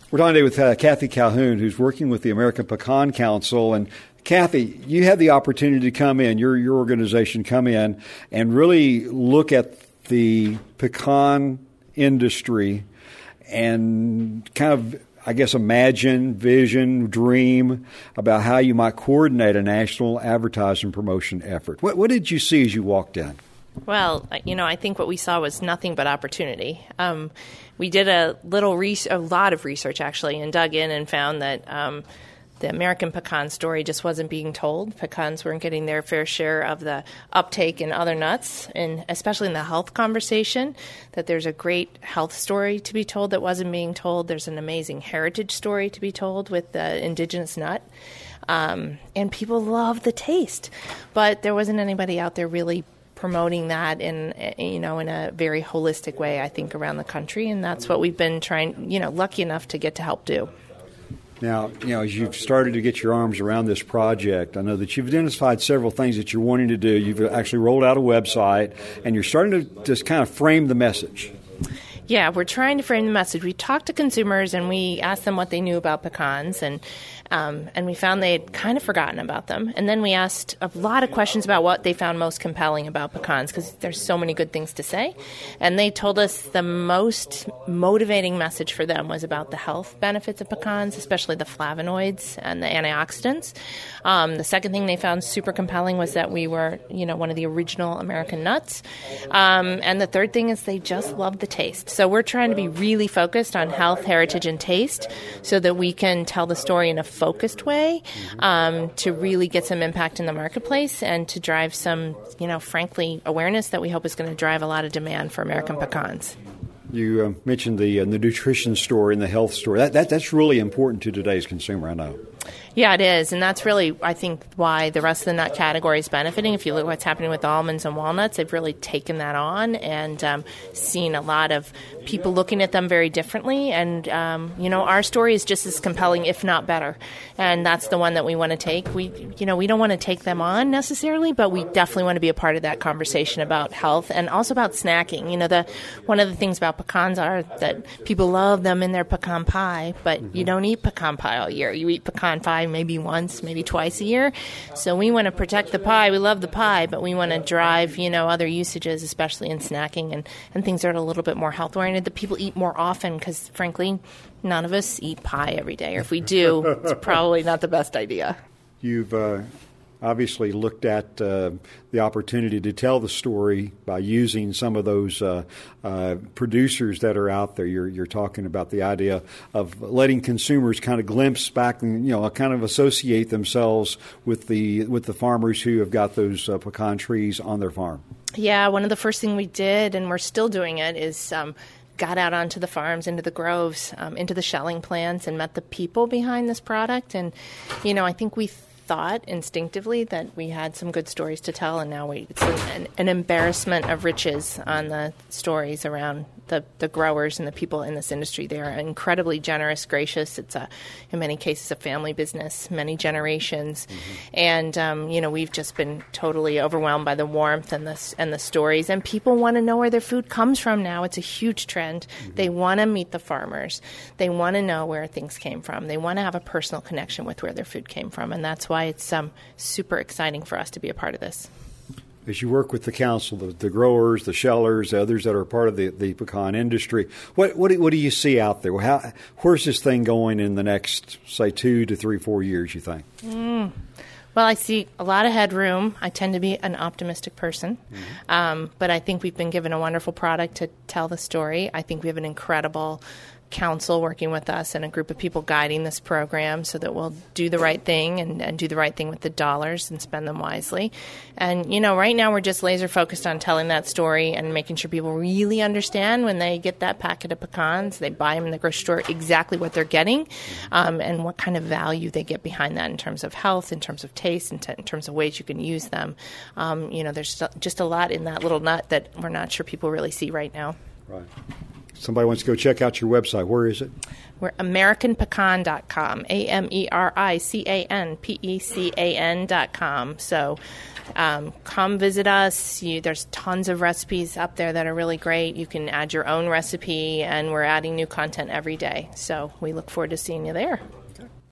We're talking today with Kathy Calhoun, who's working with the American Pecan Council. And Kathy, you had the opportunity to come in, your organization come in, and really look at the pecan industry and kind of, I guess, imagine, vision, dream about how you might coordinate a national advertising promotion effort. What did you see as you walked in? Well, I think what we saw was nothing but opportunity. We did a lot of research, actually, and dug in and found that the American pecan story just wasn't being told. Pecans weren't getting their fair share of the uptake in other nuts, and especially in the health conversation, that there's a great health story to be told that wasn't being told. There's an amazing heritage story to be told with the indigenous nut. And people love the taste. But there wasn't anybody out there really promoting that in a very holistic way, I think, around the country. And that's what we've been trying, lucky enough to get to help do. Now, as you've started to get your arms around this project, I know that you've identified several things that you're wanting to do. You've actually rolled out a website, and you're starting to just kind of frame the message. Yeah, we're trying to frame the message. We talked to consumers, and we asked them what they knew about pecans, and we found they had kind of forgotten about them. And then we asked a lot of questions about what they found most compelling about pecans, because there's so many good things to say. And they told us the most motivating message for them was about the health benefits of pecans, especially the flavonoids and the antioxidants. The second thing they found super compelling was that we were, one of the original American nuts. And the third thing is they just love the taste. So we're trying to be really focused on health, heritage, and taste so that we can tell the story in a focused way to really get some impact in the marketplace and to drive some, frankly, awareness that we hope is going to drive a lot of demand for American pecans. You mentioned the nutrition story and the health story. That's really important to today's consumer, I know. Yeah, it is. And that's really, I think, why the rest of the nut category is benefiting. If you look at what's happening with almonds and walnuts, they've really taken that on and seen a lot of people looking at them very differently. And, our story is just as compelling, if not better. And that's the one that we want to take. We don't want to take them on necessarily, but we definitely want to be a part of that conversation about health and also about snacking. One of the things about pecans are that people love them in their pecan pie, but you don't eat pecan pie all year. You eat pecan pie maybe once, maybe twice a year. So we want to protect the pie. We love the pie, but we want to drive, other usages, especially in snacking and things that are a little bit more health-oriented that people eat more often because, frankly, none of us eat pie every day. Or if we do, it's probably not the best idea. You've obviously looked at the opportunity to tell the story by using some of those producers that are out there. You're talking about the idea of letting consumers kind of glimpse back and kind of associate themselves with the farmers who have got those pecan trees on their farm. Yeah, one of the first things we did, and we're still doing it, is got out onto the farms, into the groves, into the shelling plants, and met the people behind this product. And I think we thought instinctively that we had some good stories to tell, and now it's an embarrassment of riches on the stories around the growers and the people in this industry. They are incredibly generous, gracious. It's in many cases a family business, many generations, and we've just been totally overwhelmed by the warmth and the stories. And people want to know where their food comes from now. It's a huge trend. They want to meet the farmers. They want to know where things came from. They want to have a personal connection with where their food came from, and that's why it's super exciting for us to be a part of this. As you work with the council, the growers, the shellers, the others that are part of the pecan industry, what do you see out there? Where's this thing going in the next, say, 2 to 3, 4 years, you think? Well, I see a lot of headroom. I tend to be an optimistic person, but I think we've been given a wonderful product to tell the story. I think we have an incredible council working with us and a group of people guiding this program so that we'll do the right thing and do the right thing with the dollars and spend them wisely. And, right now we're just laser focused on telling that story and making sure people really understand when they get that packet of pecans, they buy them in the grocery store, exactly what they're getting and what kind of value they get behind that in terms of health, in terms of taste, in terms of ways you can use them. There's just a lot in that little nut that we're not sure people really see right now. Right. Somebody wants to go check out your website. Where is it? We're AmericanPecan.com, AmericanPecan.com. So come visit us. There's tons of recipes up there that are really great. You can add your own recipe, and we're adding new content every day. So we look forward to seeing you there.